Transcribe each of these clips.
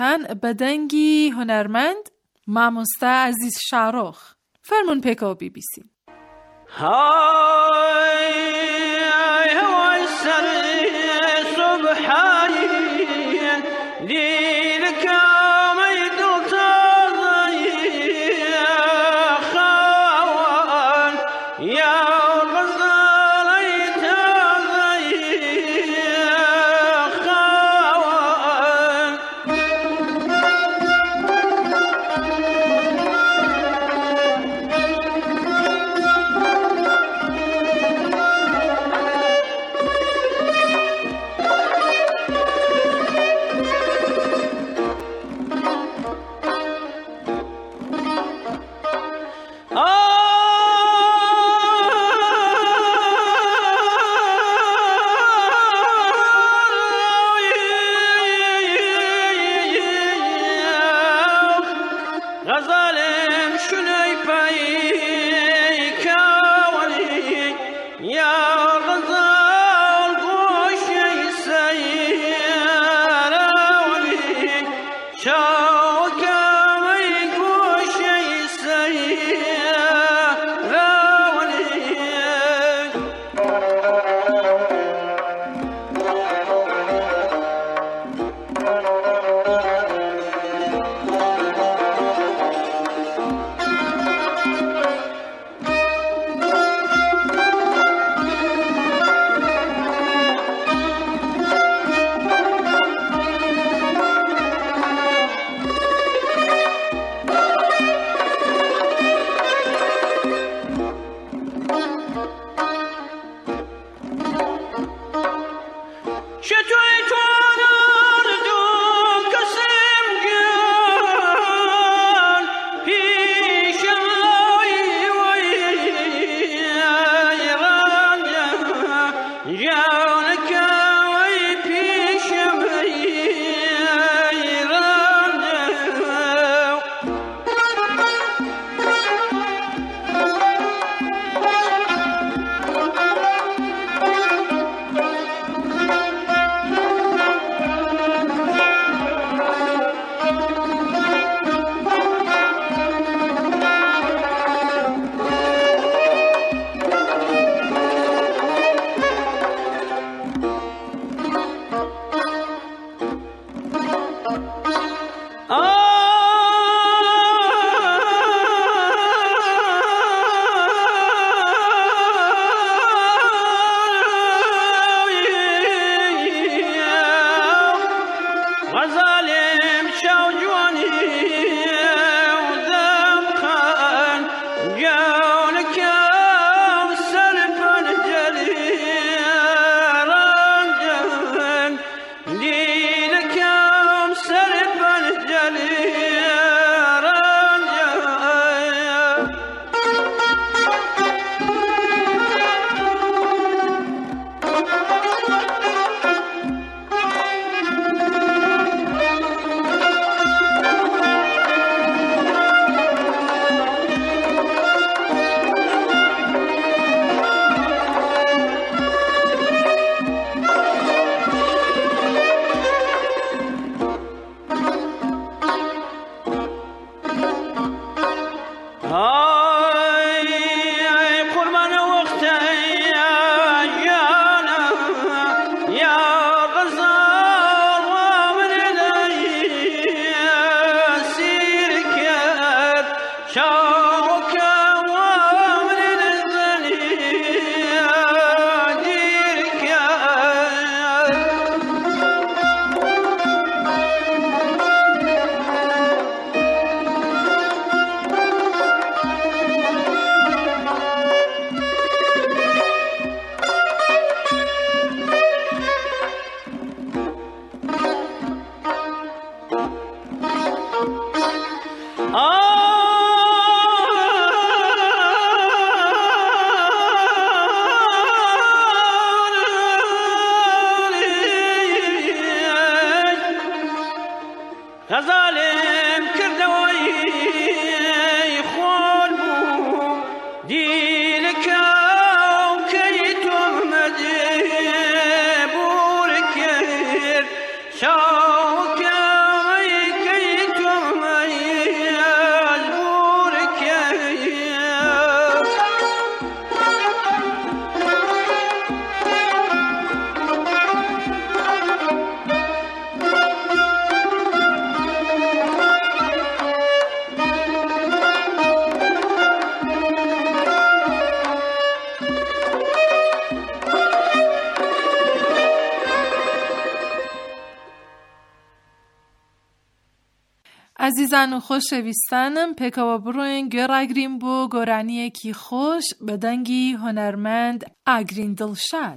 بدنگی هنرمند مامۆستا عزیز شارۆخ فەرمون پێکەوە بیبیسی. هواي سري صبحاني ليلك ميدوت خوان يا غزال خوان غزالم شنوی پایی کاولی یا غزال گوشی سیراولی شاوکاوی گوشی سیراولی شتوی توانردم کسیم گل پیشای وی رنجا جانک وی پیشم غزالم شاو جوانی وذم خان جونك سرفن جلي رنجن دينك سرفن جلي قربان وقتي يا جانا يا غزال ومن سيرك شوك ومن الزني ديرك غزالم کردوی خون دیلک کی تو مجبور کرد شوک عزیزان و خۆشەویستانم پێکەوە بڕۆین گوێڕاگرین بۆ گۆرانیەکی خۆش بە دەنگی هونەرمەند ئاگرین دڵشاد.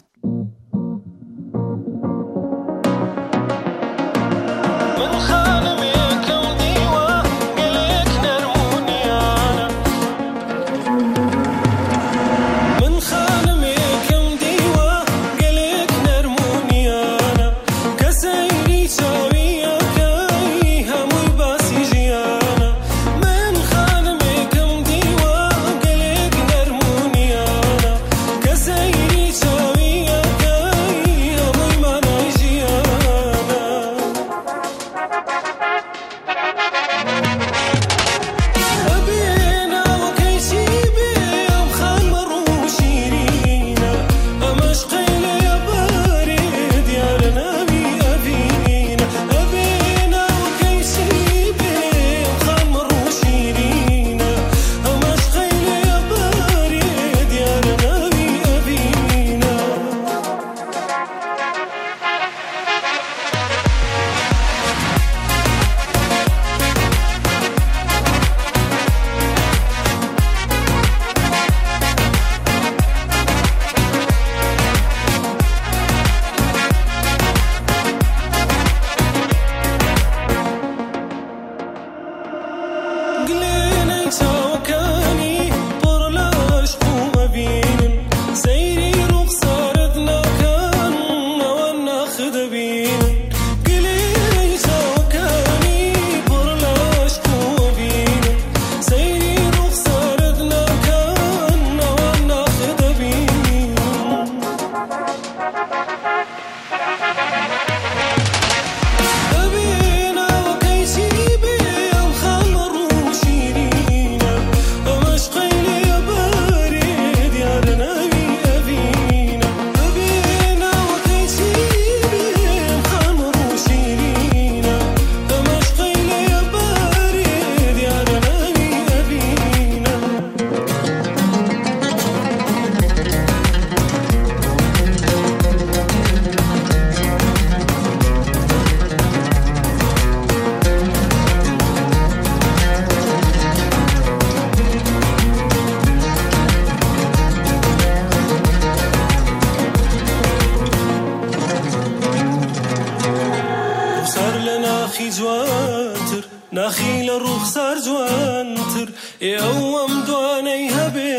نخيل رخصار جوانتر يوم دواني هبه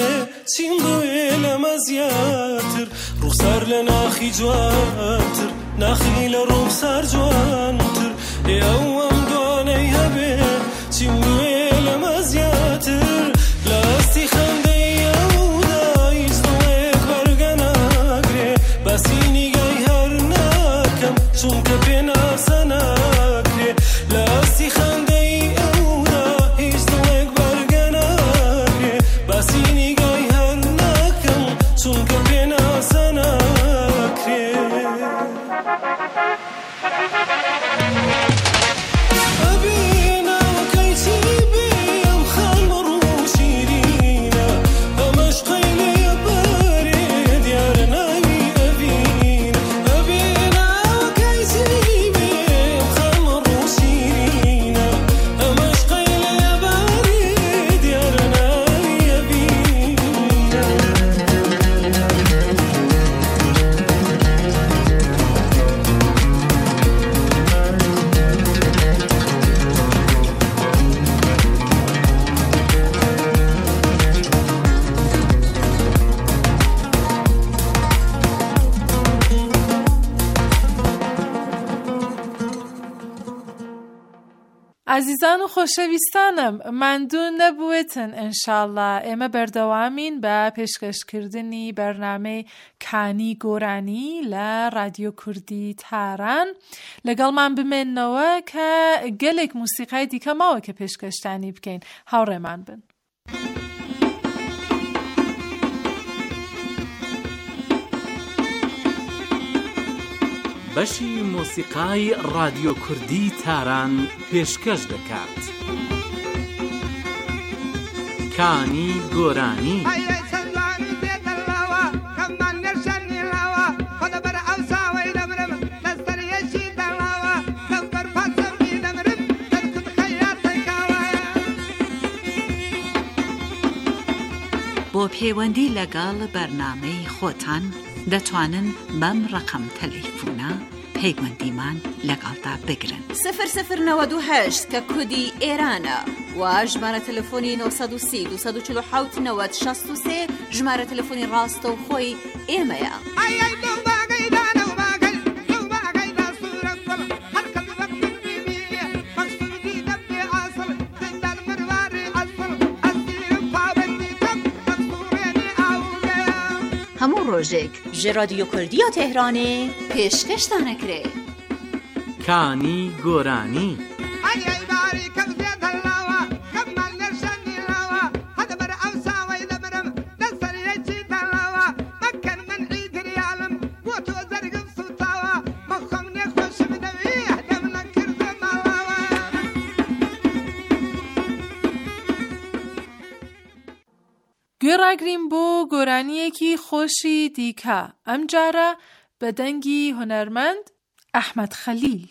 سيندوي لمزياتر رخصار لناخي جوانتر نخيل رخصار جوانتر يوم دواني هبه سيندوي لمزياتر لاستي خندي يودا يزدوك برغناغري بسيني جاي هرناكم چونك بنا سناكري لاستي خندي عزیزان و خۆشەویستانم ماندوو نەبووێتن ئینشاءالله ئێمە بەردەوامین بە پێشکەشکردنی بەرنامەی کانی گۆرانی لە رادیۆ کوردی تاران لەگەڵمان بمێننەوە کە گەلێک موسیقای دیکە ماوە کە پێشکەشتانی بکەین هاوڕێمان بن. بەشی مۆسیقای رادیۆ کوردی تاران پێشکەش دەکات. کانی گۆرانی بۆ پەیوەندی لەگەڵ بەرنامەی خۆتان دەتوانن بەم ڕقم تەلەیفۆنە پەیوەندیمان لەگەڵدا بگرن. 0098 کە کودی ئێرانە و ژمارە تەلەفۆنی 930 247 90 63 ژمارە تەلەفۆنی ڕاستەوخۆی ئێمەیە. هەموو ڕۆژێک ژێ رادیۆ کوردیە تێهرانێ پێشکەشتانەکرێ. کانی گۆرانی. گوێڕاگرین بۆ گۆرانیەکی خۆشی دیکە، ئەم جارە بە دەنگی هونەرمەند ئەحمەد خەلیل.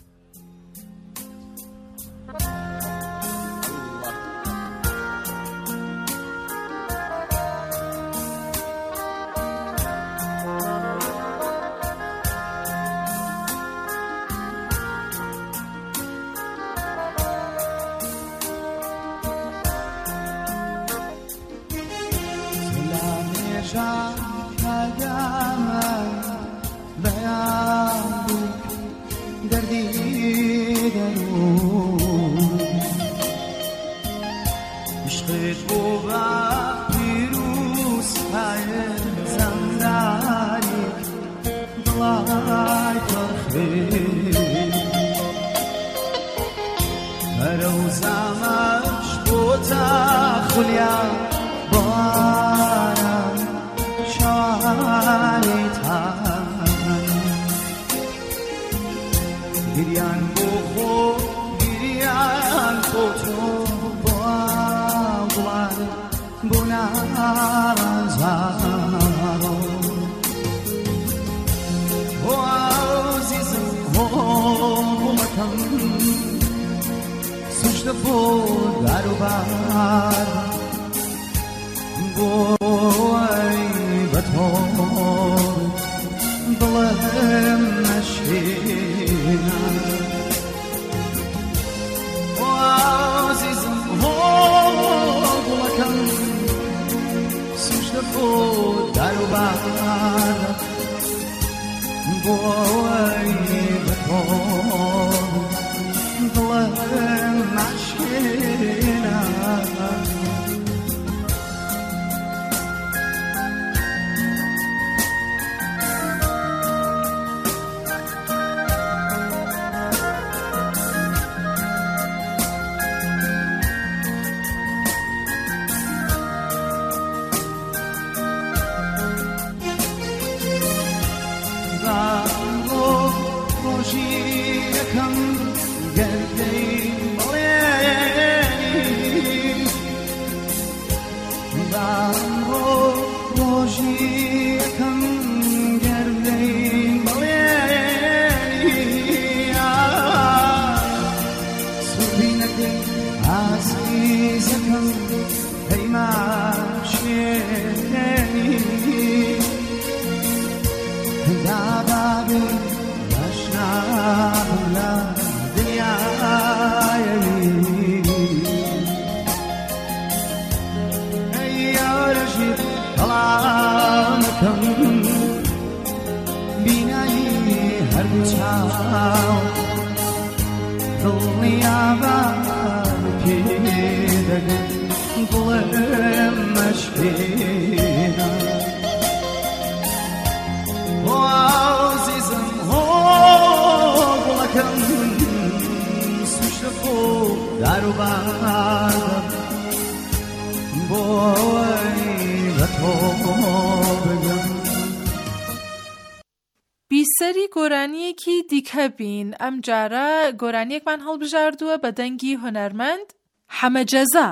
بیسەری گۆرانیەکی دیکە بین، ئەم جارە گۆرانیەکمان هەڵبژاردووە بە دەنگی هونەرمەند حەمەجەزا.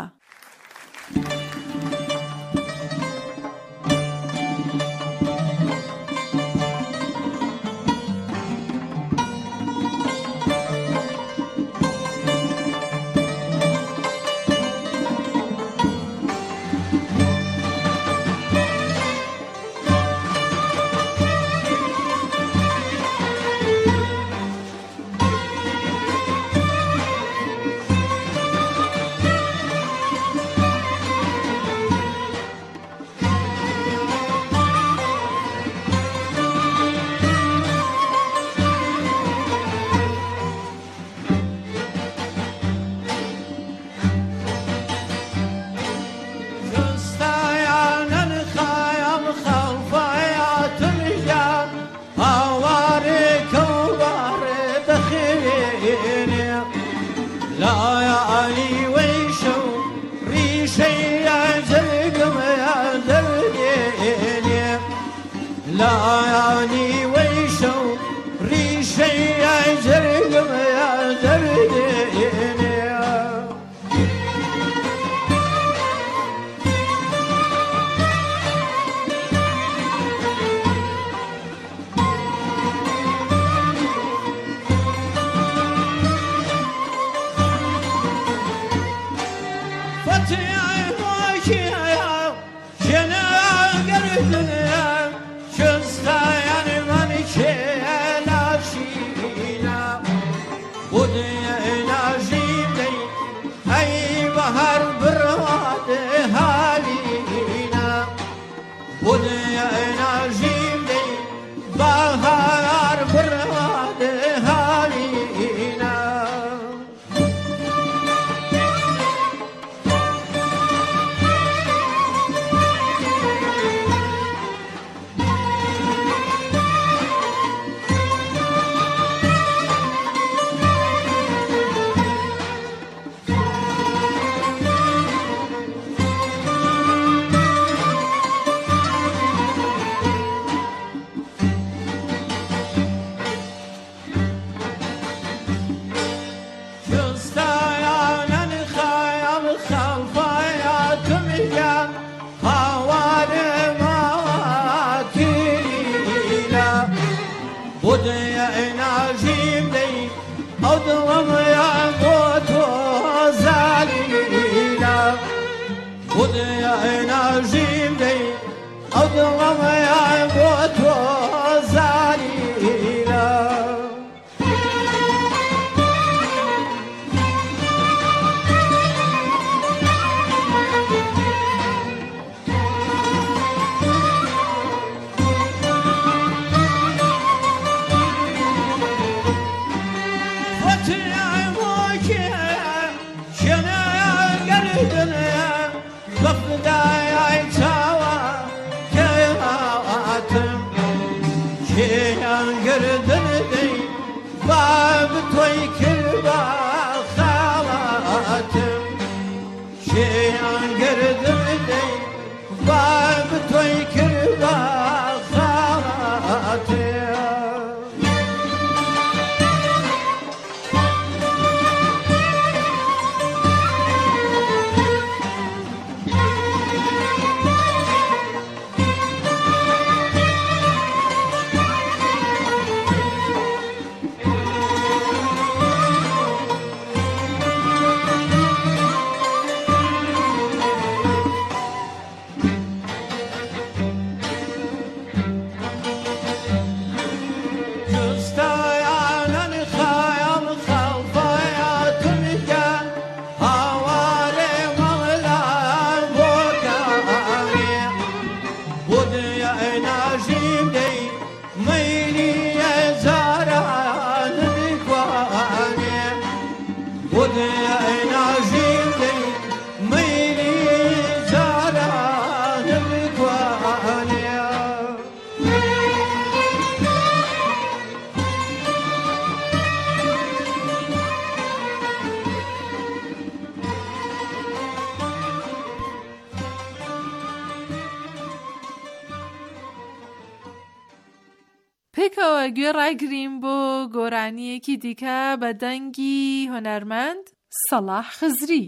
لایانی ویشو ریشه جرگم دردینی لایانی ویشو ریشه جرگم دردینی پێکەوە گوێ ڕاگرین بۆ گۆرانیەکی دیکە بە دەنگی هۆنەرمەند سەلاح خزری.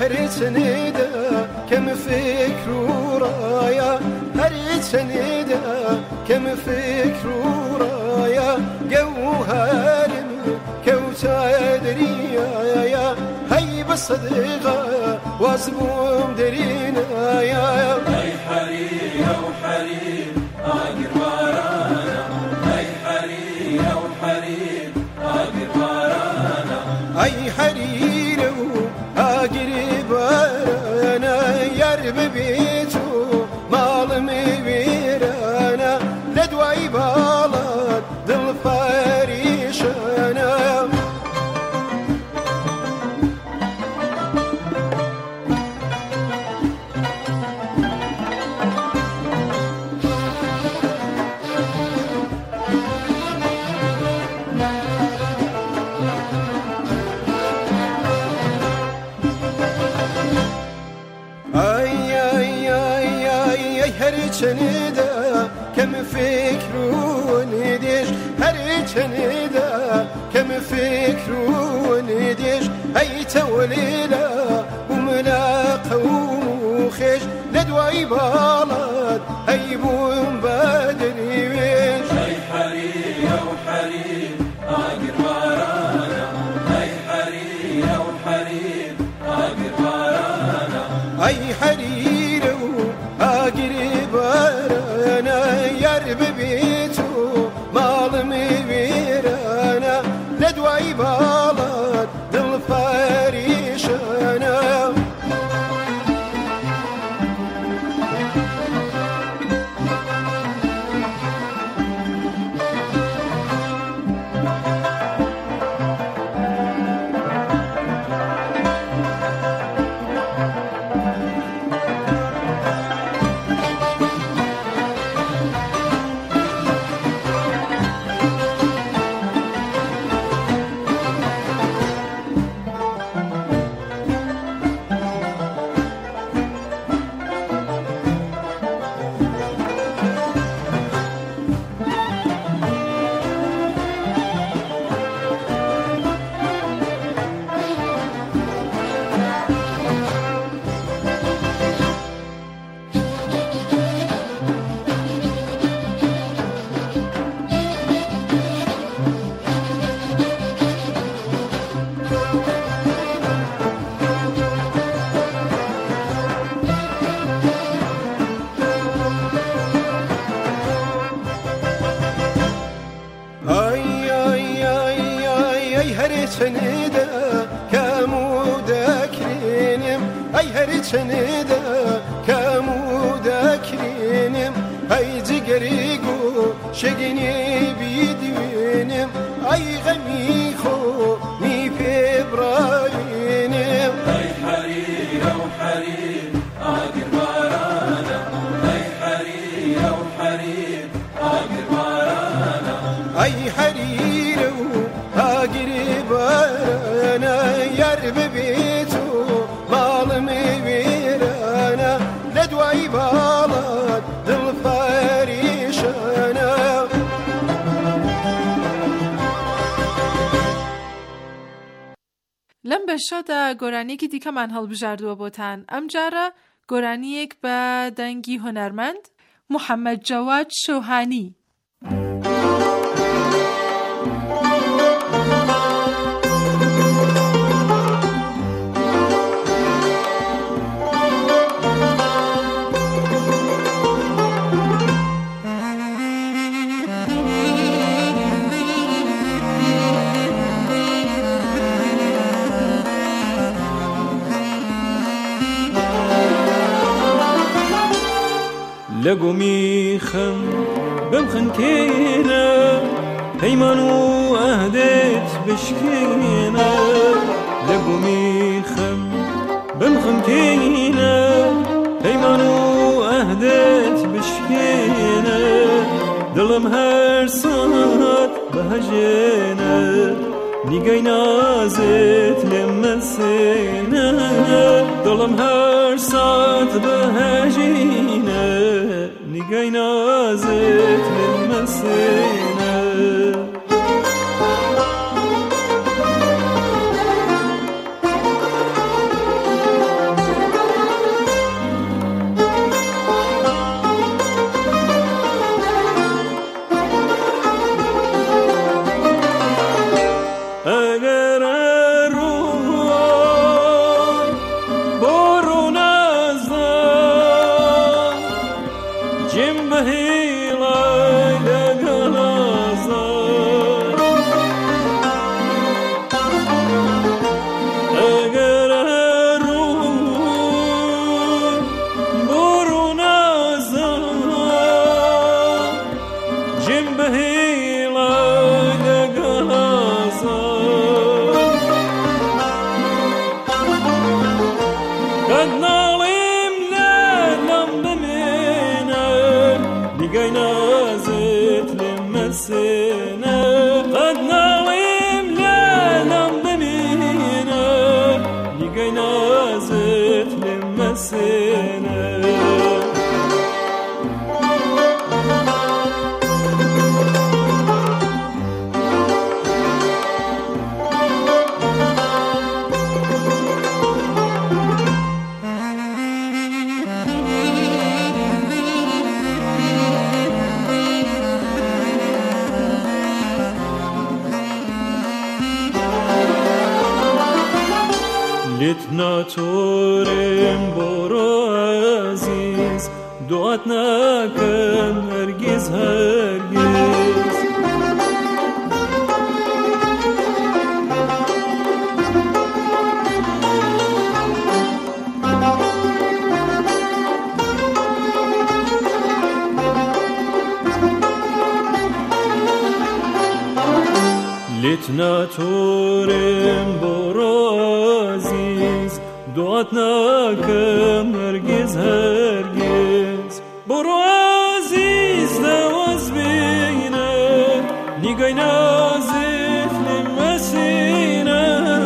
هر سنيدا كم فكر ورايا هر سنيدا كم فكر ورايا جوهر كوتادري يا هي بالصديقة واسبوم درينا يا هاي حرية وحرير آقر بارانا هاي حرية وحرير آقر بارانا أي حرير وآقر بارانا يرب بيتو مالمي بيرانا لدواي بالات دل فاريشانا هرچنیدا کم فکر و ندیش هرچنیدا کم فکر و ندیش ای تولیلا وملا قوم خش لدواي بالات ای بوم بدري ويش هاي حرية وحرير آقر بارانا هاي حرية وحرير آقر بارانا ای حریر آقر بارانا يرب بيتو مالمي بيرانا لدواي بالات دل فاريشانا هرچنیدا كمودكرينم أي هرچنیدا كمودكرينم أي جگريگو شگني بيدوينم أي غمي خو مي فبراينم هاي حرية وحرير آقر بارانا هاي حرية وحرير آقر بارانا أي حرير آقر بارانا يرب بيتو مالمي بيرانا لدواي بالات دل فاريشانا لەم بەشەدا گۆرانیەکی دیکەمان هەڵبژاردووە بۆتان. ئەم جارە گۆرانیەک بە دەنگی هونەرمەند محەممەد جەواد شەوهانی. لقومي خم بمخن كينا هيمانو أهديت بشكينا لقومي خم بمخن كينا هيمانو أهديت بشكينا دلم هر ساعت بهجينا نيجينا زيت لمسينا دلم هر ساعت بهجينا نيجينا زيت لمسينا مسينا قد ناويم لالم بمينا لقينا زيت لمسينا لتنا تورم برو عزیز دعات نکن هرگز هرگز لتنا تورم برو عزیز دعات نکم هرگز هرگز برو عزیز نواز بینه نگای نازف لمسینه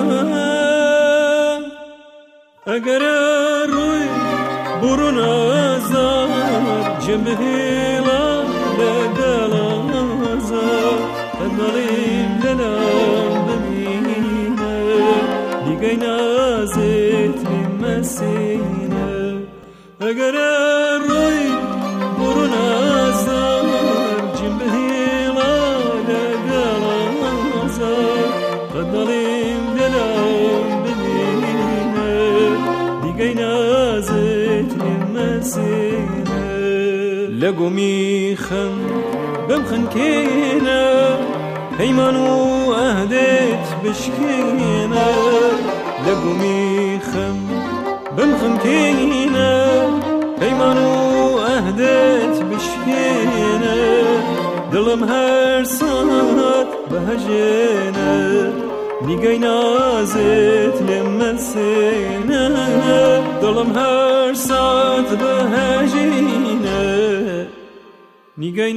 اگر روی برو نازار جمهیلا لگل آزار نالیم لنام بمینه نگای نازت لمسینه اگر روی برو نازار جنبهیلا لگل آزار نالیم لنام بمینه نگای نازت لمسینه لگو میخم بمخن كينا هيمان وأهديت بشكينا لقومي خم بمخن كينا هيمان وأهديت بشكينا دلم هر صات بهجينا نيقينا زيت لمسينا دلم هر صات بهجينا نگای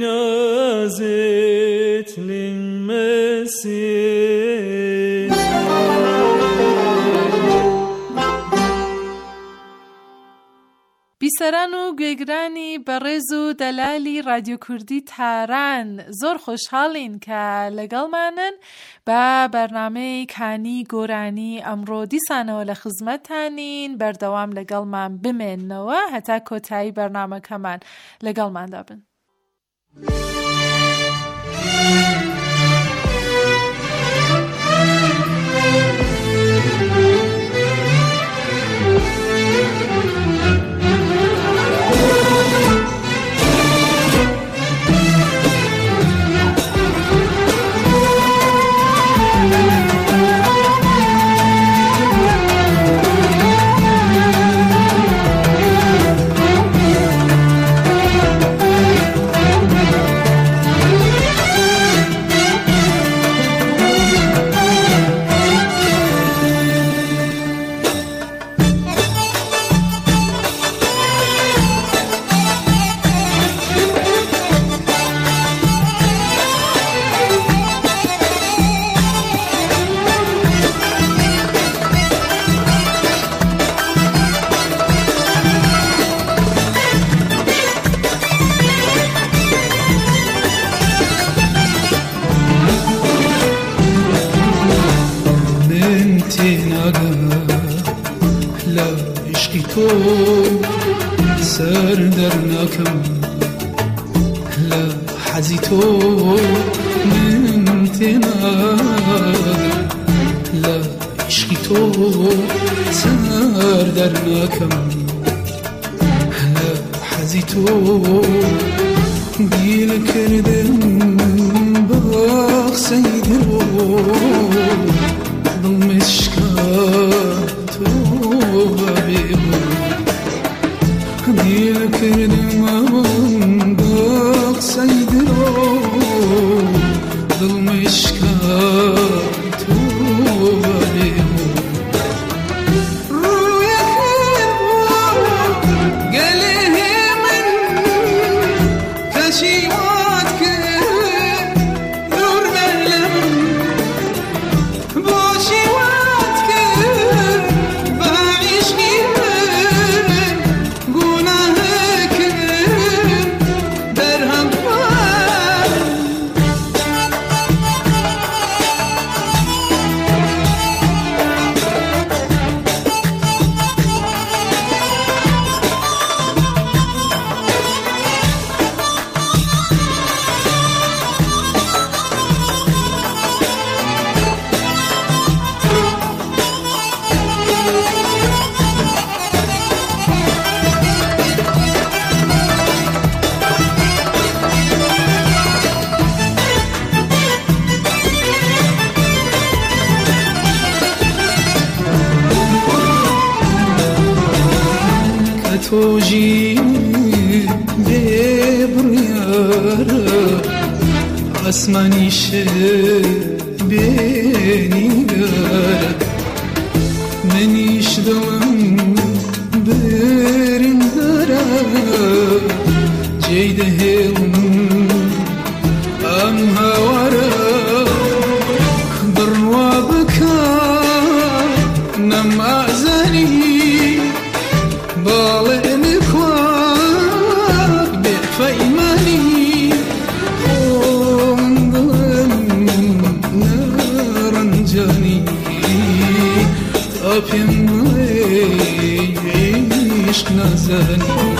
نازت لمسینه بیسەران و گوێگرانی بەڕێز و دەلالی رادیۆ کوردی تاران زۆر خۆشحاڵین کە لەگەڵمانن بە بەرنامەی کانی گۆرانی ئەمڕۆ دیسانەوە لە خزمەتتانین بەردەوام لەگەڵمان بمێننەوە هەتا کۆتایی بەرنامەکەمان لەگەڵماندا بن. سر در نکم لا حزی تو نمتنا لا عشقی تو سر در نکم لا حزی تو گیل کردم باق سیدو دمشکات تو بیمون گیل کردم باق سیدو دمشکات تو بیمون توجي ببريارة عسماني بيني قارة منيش دوم برندارة جيده هيلم أم هوارة بروا بكا نم أعزاني بالي نكواك بفايماني نارنجاني أبين عشق نازاني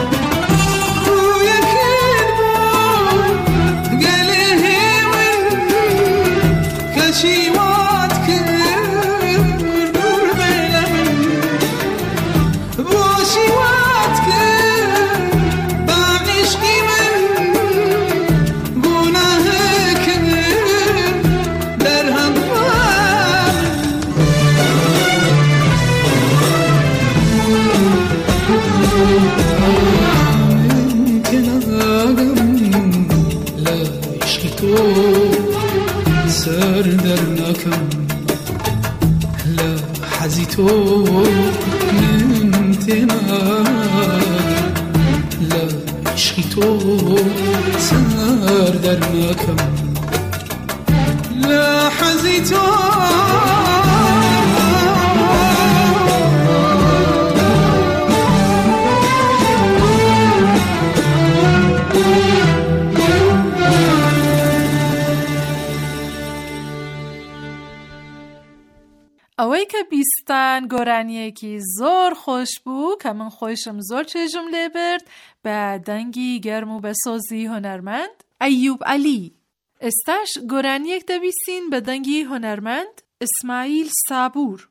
حزيتو من تناك لا عشقيتو سار درناكم لا حزيتو ئەوەی کە بیستان گۆرانیەکی زۆر خۆش بوو کە من خۆشم زۆر چێژم لێ برد بە دەنگی گەرم و بە سۆزی هۆنەرمەند ئەیوب عەلی. ئێستاش گۆرانیەک دەبیستین بە دەنگی هۆنەرمەند ئیسماعیل سابوور.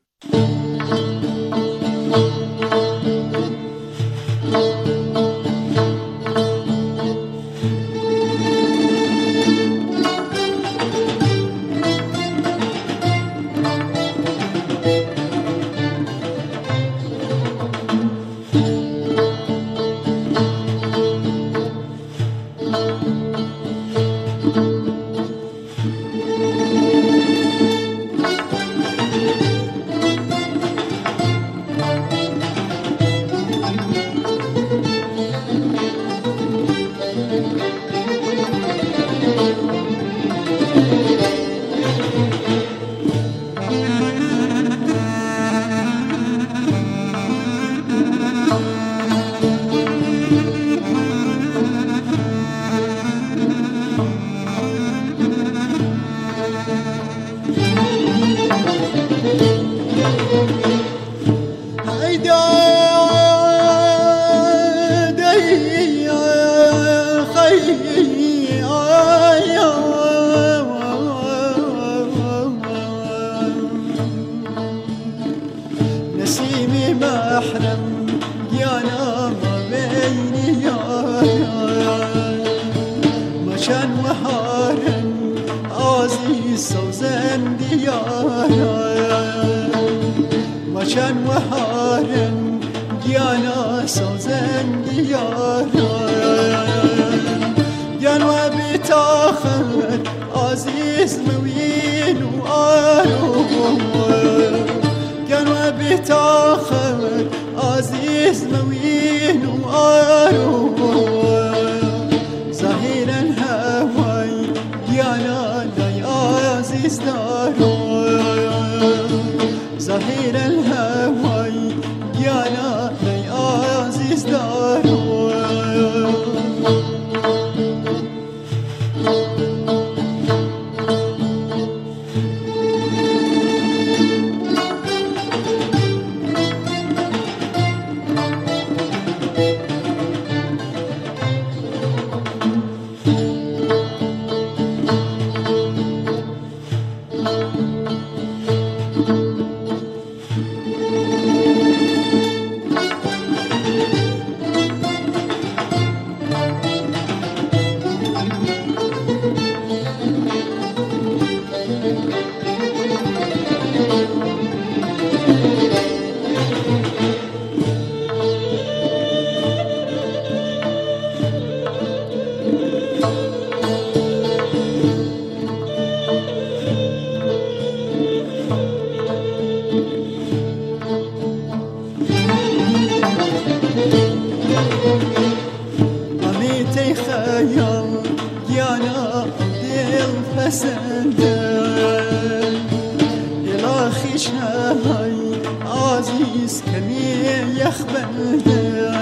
يخبل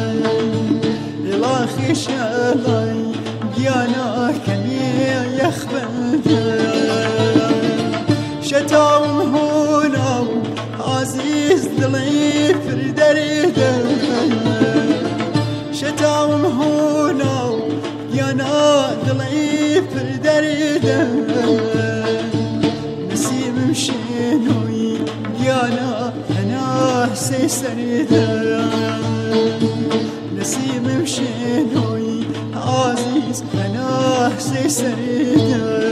إلاخي شالي يانا كمي يخبل شتاوم هنا عزيز دلي فردريده شتاوم هنا يانا دلي فردريده نسيم مشينوي يانا أنا سيسريده نسيم مشينوي عزيز أنا سيسريده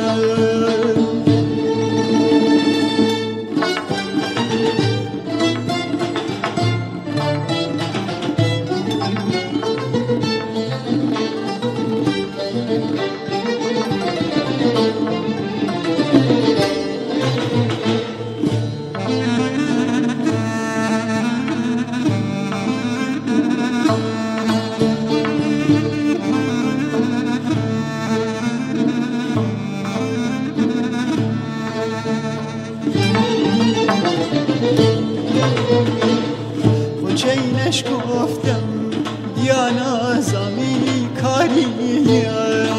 خجينش گفتم دیانا زمی کاریه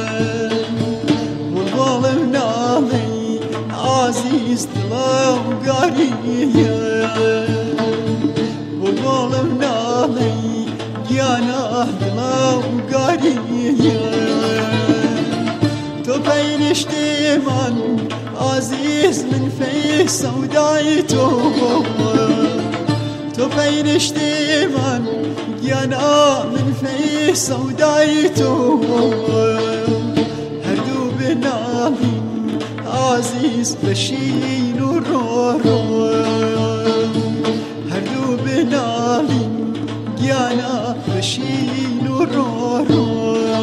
والظالم نالی عزیز دلم گاریه والظالم نالی دیانا دلم گاریه تو بینشتی من عزیز من فی سودای تو بینشتی من گیانا من فی سودای تو هر دو بنالیم عزیز بشین و رو هر دو بنالیم گیانا بشین و رو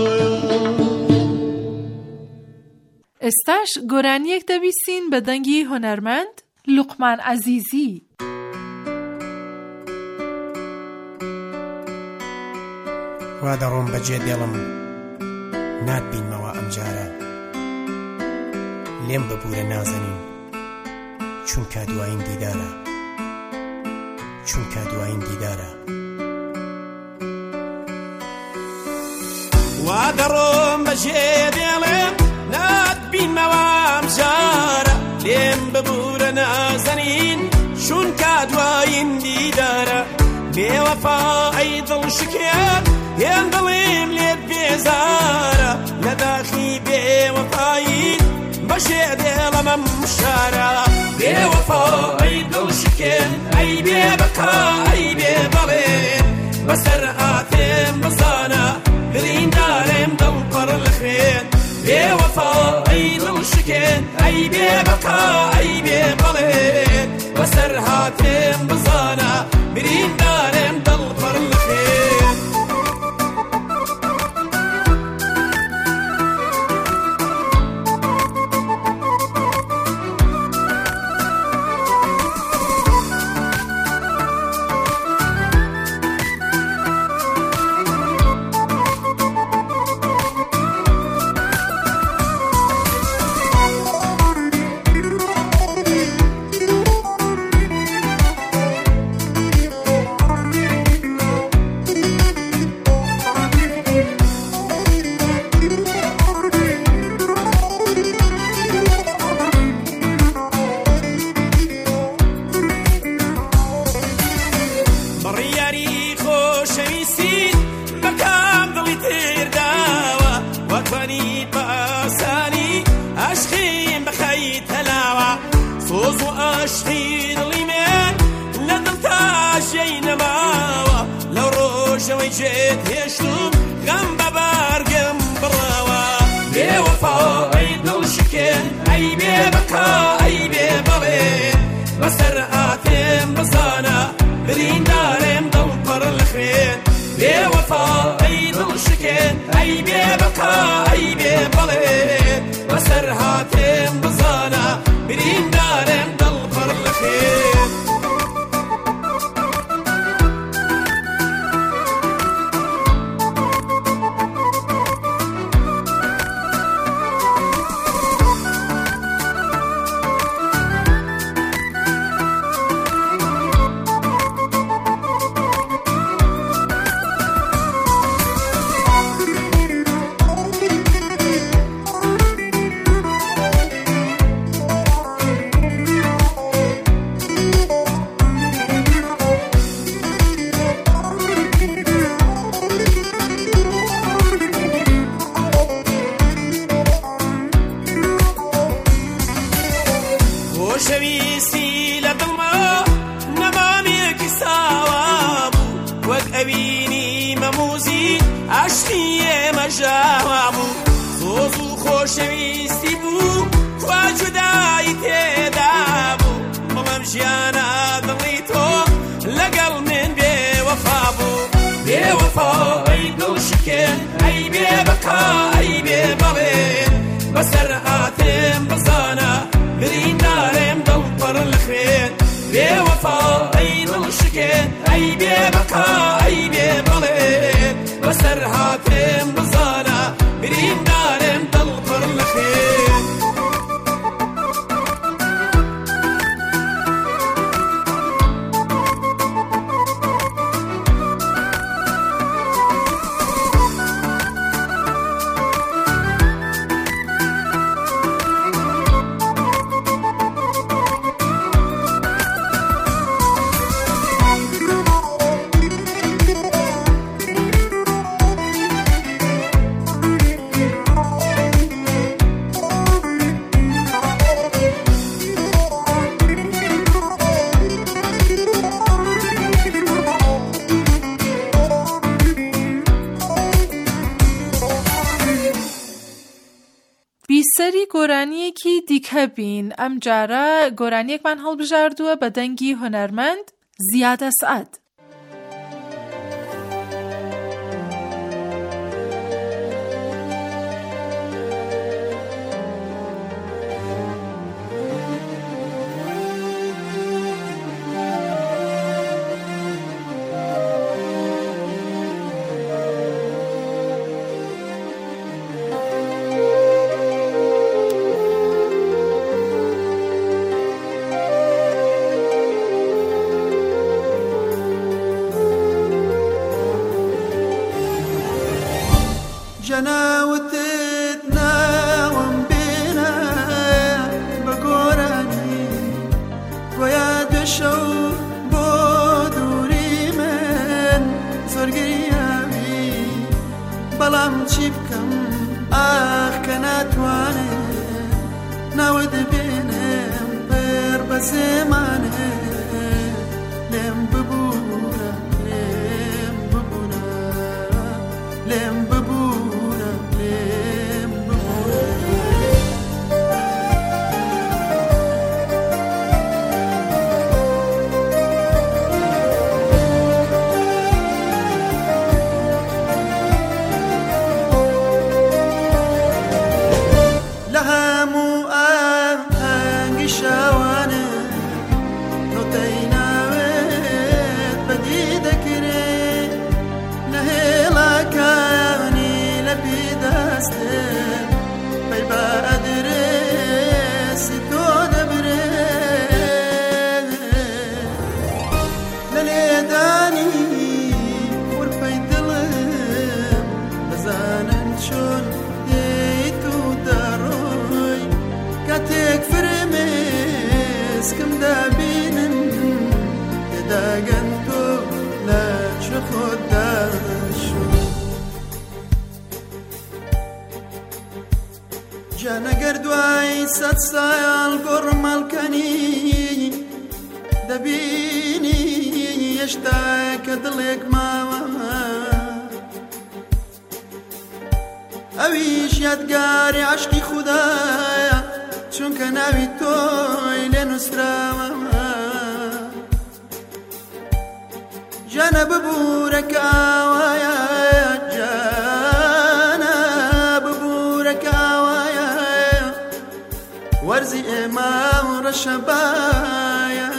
ئێستاش گۆرانیەک دەبیستین بە دەنگی هۆنەرمەند لوقمان عەزیزی. وا دەڕۆم بەجێ دێڵم ناتبینمەوە ئەمجارە لێم ببوورە نازەنین چونکە دوایین دیدارە چونکە دوایین دیدارە وا دەڕۆم بەجێ دێڵم ناتبینمەوە ئەمجارە لێم ببوورە نازەنین چونکە دوایین دیدارە بێوەفا ئەی دڵشکێن هێن دڵیم لێت بێزارە لە داخی بێوەفایی بەشێ دێڵەمەم شارە بێوەفا ئەی دڵشکێن ئەی بێبەکا ئەی بێ بەڵێن بەسەر ئاتێم بزانە بریندارێم دڵپەڕ لە خوێن بێوەفا ئەی دڵشکێن ئەی بێبەکا ئەی بێ بەڵێن بەسەر هاتێم بزانە بریندارێم دڵپەڕ لە خوێن ڕێژاوا بوو سۆز و خۆشەویستی بوو خوا جودایی تێدا بوو بەڵام ژیانە دڵی تۆ لەگەڵ من بێوەفا بوو بێوەفا ئەی دڵشکێن ئەی بێبەقا ئەی بێبەڵێن بەسەر هاتێم بزانە بریندارێم دڵپەڕ لە خوێن بێوەفا ئەی دڵشکێن ئەی بێبەقا ئەی بێبەڵێن بەسەر هاتێم بزانە بریندارێم دڵپەڕ لە خوێن بیسەری گۆرانیەکی دیکە بین. ئەم جارە گۆرانیەکمان هەڵبژاردووە بە دەنگی هونەرمەند زیاد ئەسعەد. جناوتت ناوم بينا بقوراني ويا دشو بودوري من زرقيامي بلام تشيبكم كناتواني ناود بينم بير بزماني لم ببورا لم ببورا لم ببورا لم ببورا لها مو آهنگ شوانه نوتينا بدي ذكري نهلا كاني لبي دستم بيبا أدرس تو دبري لليداني وربي دلم بزانن شون ديتو داروي كاتيك فرمس كم دابينن يداقنتو لا شخد داشو جانا قردواي سات سايال قرمال كاني دبيني يشتاك دلك ماما اويش يدقاري عشقي خدايا چونك ناوي توي لنسراما جانا ببورك آوايا جانا ببورك آوايا ورزي إمام رشبايا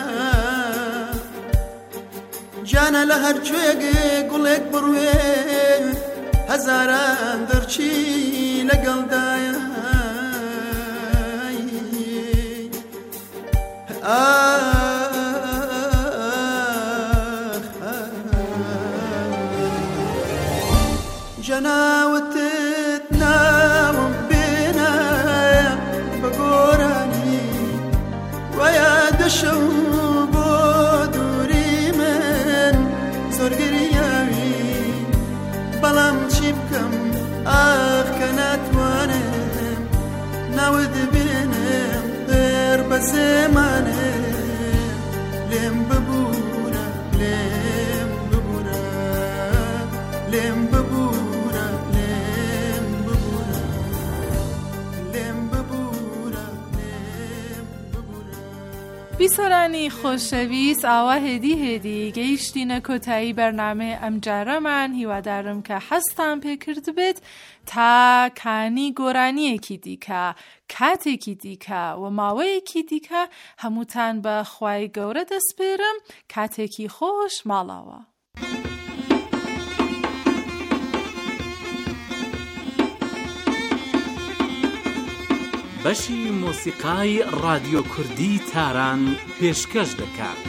جانا لهر جويق قولك بروي هزاران درچي لقل دايا جناوتت ناوم بينا بقوراني ويا دشو بودوري من زور قرياوي بلام تشيبكم كناتوانم ناود بينم غير بزمانم لم ببورا لم ببورا لم ببورا لم بیسەرانی خۆشەویست ئاوا هێدی گەیشتینە کۆتایی بەرنامەی ئەم جارەمان. هیوادارم کە حەزتان پێکرد بێت تا کانی گۆرانیەکی دیکە، کاتێکی دیکە و ماوەیەکی دیکە هەمووتان بە خوای گەورە دەسپێرم. کاتێکی خۆش ماڵاوە. بەشی مۆسیقای رادیۆ کوردی تاران پێشکەش دەکات.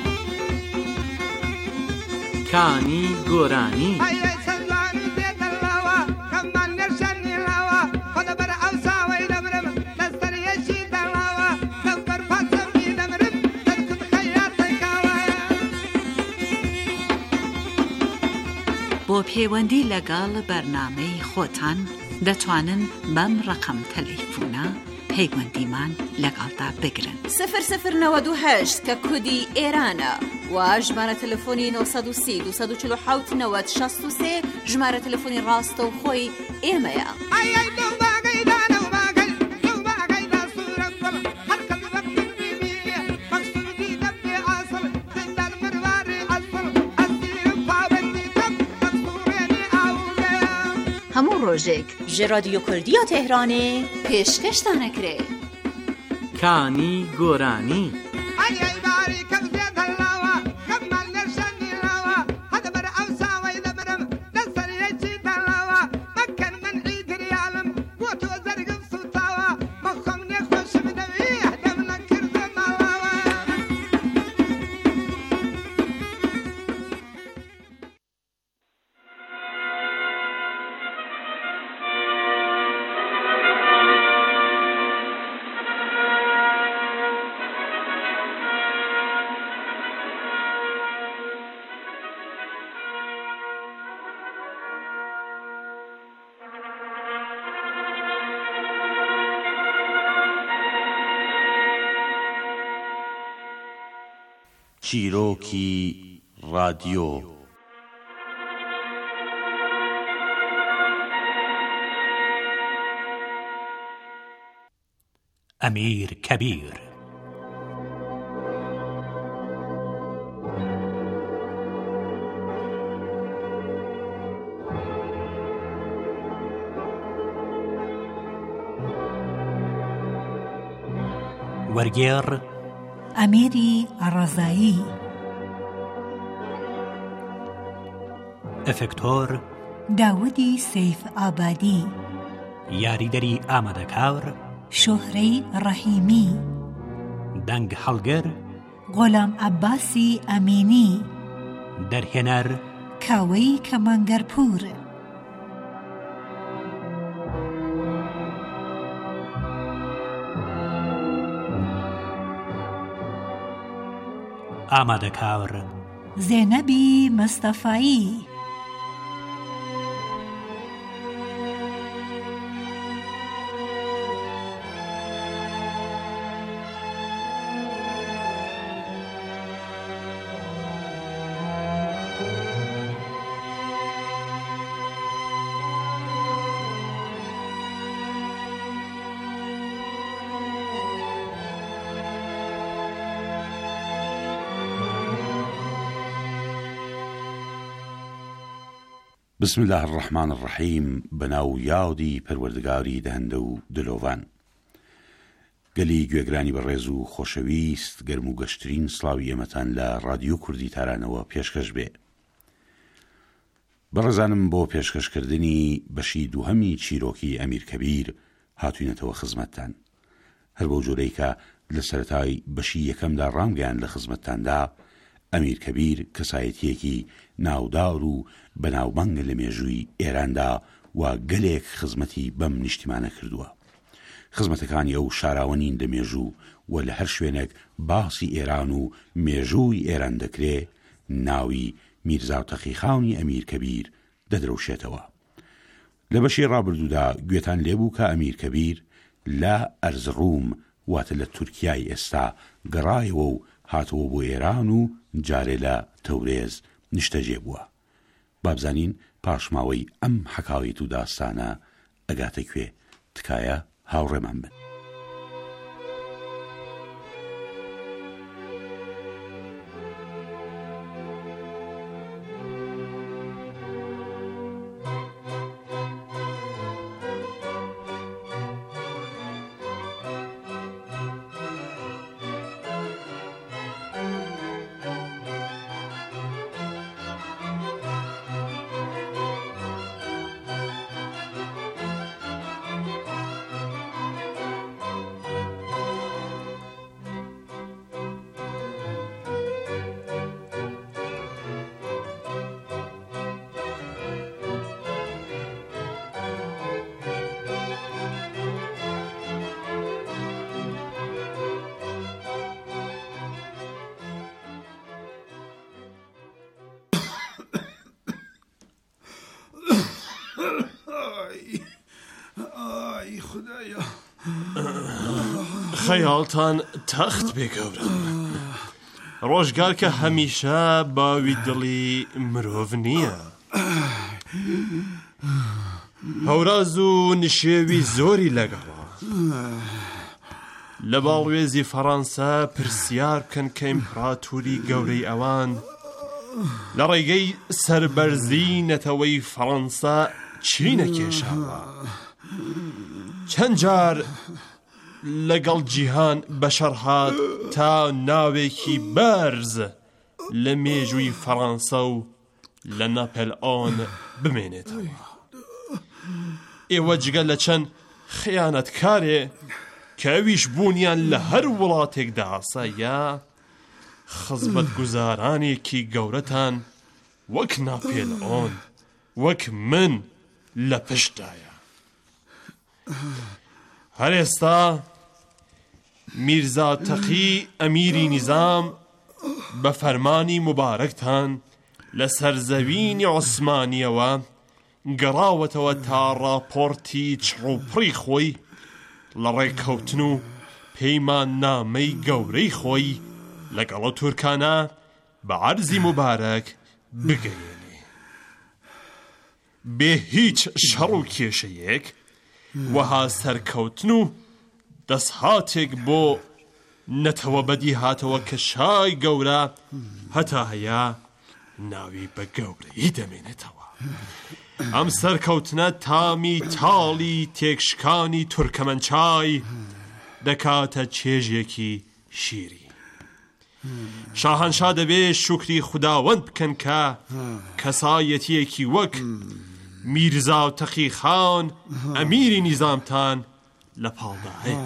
کانی گۆرانی. بۆ پەیوەندی لەگەڵ بەرنامەی خۆتان دەتوانن بەم ڕقم تەلەیفۆنە پەیوەندیمان لەگەڵدا بگرن. 0098 کە کودی ئێرانە و ژمارە تەلەفۆنی 930 247 90 63 ژمارە تەلەفۆنی ڕاستەوخۆی ئێمەیە. هەموو ڕۆژێک ژێ رادیۆ کوردیە تێهرانێ پێشکەشتانەکرێ. کانی گۆرانی. چیرۆکی رادیۆ. ئەمیر کەبیر. وەرگێڕ ئەمیری ڕەزایی. ئەفێکتۆر داودی سەیف ئابادی. یاریدەری ئامادەکار شۆهرەی ڕەحیمی. دەنگ هەڵگر غۆلام عەباسی ئەمینی. دەرهێنەر کاوەی کەمانگەرپور. ئامادەکار زێنەبی مەستەفایی. بسم الله الرحمن الرحیم. بەناو یادی پەروەردگاری دەهەندە و دلۆڤان. گەلی گوێگرانی بەڕێز و خۆشەویست، گەرم و گەشترین سڵاوی ئێمەتان لە رادیۆ کوردی تارانەوە پێشکەش بێ. بەڕێزانم بۆ پێشکەشکردنی بەشی دووهەمی چیرۆکی ئەمیر کەبیر هاتووینەتەوە خزمەتتان. هەر بەو جۆرەی کە لە سەرەتای بەشی یەکەمدا ڕامگەیان لە خزمەتتاندا، ئەمیر کەبیر کەسایەتیەکی ناودار و بەناوبانگە لە مێژووی ئێراندا و گەلێک خزمەتی بەم نیشتیمانە کردووە. خزمەتەکانی ئەو شاراوەنین لە مێژوو و لە هەر شوێنێک باسی ئێران و مێژووی ئێران دەکرێ، ناوی میرزا و تەقیخانی ئەمیر کەبیر دەدرەوشێتەوە. لە بەشی ڕابردوودا گوێتان لێبوو کە ئەمیر کەبیر لە ئەرزڕوم واتە لە تورکیای ئێستا گەڕایەوە و هاتەوە بۆ ئێران و جارێ لە تەورێز نیشتەجێ بووە. بابزانین پاشماوەی ئەم حەکاویت و داستانە ئەگاتە کوێ. تکایە هاوڕێمان بن. خدایا خەیاڵتان تەخت بێ گەورە ڕۆژگار کە هەمیشە باوی دڵی مرۆڤ نییە هەوراز و نشێوی زۆری لەگەڵا لە باڵوێزی فەڕەنسا پرسیار بکەن کە ئیمپراتوری گەورەی ئەوان لە ڕێگەی سەربەرزی نەتەوەی فەڕەنسا چی نەکێشاوە چەند جار لەگەڵ جیهان بەشەر هات تا ناوێکی بەرز لە مێژووی فەڕەنسا و لە ناپێلئۆن بمێنێتەوە ئێوە جگە لە چەند خەیانەتکارێ کە ئەویش بوونیان لە هەر وڵاتێکدا ئاسایە خزمەت گوزارانێکی گەورەتان وەک ناپێلئۆن وەک من لە پشتدایە هەر ئێستا میرزا تەقی ئەمیری نیزام بە فەرمانی مبارەکتان لە سەرزەوینی عوسمانیەوە گەڕاوەتەوە تا ڕاپۆرتی چڕوپڕی خۆی لە ڕێککەوتن و پەیمان نامەی گەورەی خۆی لەگەڵە تورکانە بە عەرزی مبارەک بگەیەنێ بێ هیچ شەڕ و کێشەیەک وەها سەرکەوتن و دەستهاتێک بۆ نەتەوە بەدی هاتەوە کە شای گەورە هەتا هەیە ناوی بە گەورەی دەمێنێتەوە ئەم سەرکەوتنە تامی تاڵی تێکشکانی تورکەمەنچای دەکاتە چێژێکی شیری شاهەنشا دەبێ شوکری خوداوەند بکەن کە کەسایەتیەکی وەک میرزا تەقی خان ئەمیری نیزامتان لە پاڵدا هەیە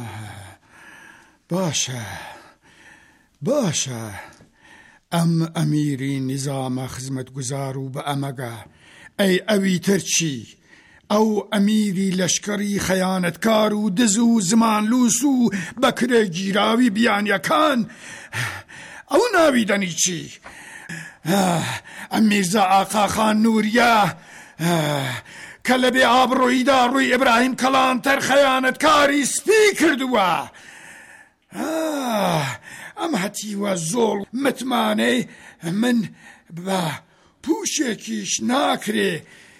باشە ئەم ئەمیری نیزامە خزمەت گوزار و بە ئەمەگە ئەی ئەوی ترچی ئەو ئەمیری لەشکری خەیانەتکار و دز و زمانلووس و بەکرێ گیراوی بیانیەکان ئەو ناوی دەنی چی ئەم میرزا ئاقاخان نووریە کە لە بێ ئابڕۆییدا ڕووی ئیبراهیم کەڵانتەر خەیانەتکاری سپی کردووە ئەم هەتیوە زۆڵ متمانەی من بە پوشێکیش ناکرێ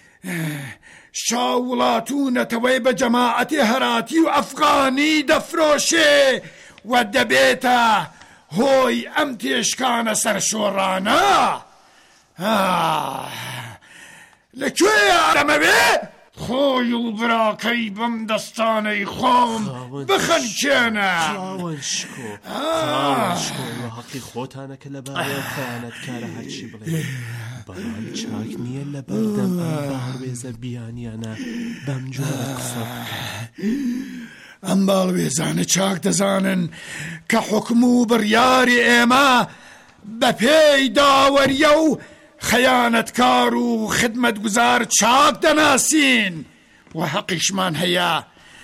شاو وڵات و نەتەوەی بە جەماعەتی هەراتی و ئەفغانی دەفرۆشێ و دەبێتە هۆی ئەم تێشکانە سەرشۆڕانە لەکوێیە ئەمەوێ خۆی و براکەی بەم دەستانەی خۆم بخەنکێنە حەقی خۆتانە کە لە بارەی خەیانەتکارە هەرچی بڵێ بەڵام چاک نییە لە بەردەم باڵوێزە بیانیانە بەم جۆرە قسە ئەم باڵوێزانە چاک دەزانن کە حکم و بڕیاری ئێمە بە پێی داوەریە و خەیانەتکار و خدمەتگوزار چاک دەناسین و حەقیشمان هەیە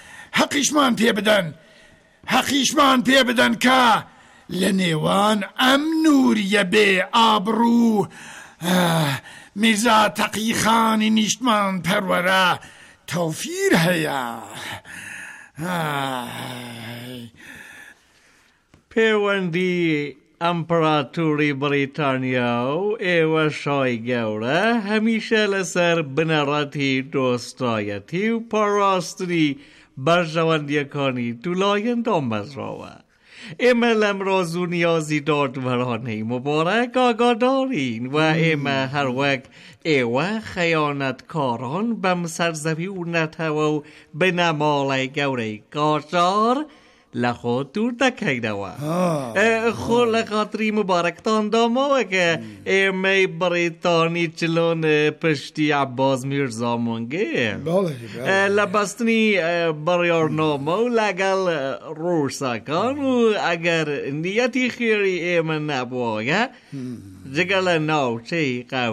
حەقیشمان پێ بدەن کە لە نێوان ئەم نووریە بێ ئابڕوو میرزا تەقی خانی نیشتمان پەروەرە تەوفیر هەیە پەیوەندی ئەمپراتوری بریتانیا و ئێوە شای گەورە هەمیشە لەسەر بنەڕەتی دۆستایەتی و پاراستنی بەرژەوەندیەکانی دوولایەن دامەزراوە ئێمە لەم ڕاز و نیازی دادوەرانەی مبارەک ئاگادارین و ئێمە هەر وەک ئێوە خەیانەتکاران بەم سەرزەوی و نەتەوە و بنەماڵی گەورەی قاجار لە خۆ دوور دەکەینەوە خۆ لە خاتری مبارەکتان داماوە کە ئێمەی بریتانی چلۆن پشتی عەباس میرزا مۆنگێ لە بەستنی بڕیارنامە و لەگەڵ ڕووسەکان و ئەگەر نیەتی خێری ئێمە نەبووە جگە لە ناوچەی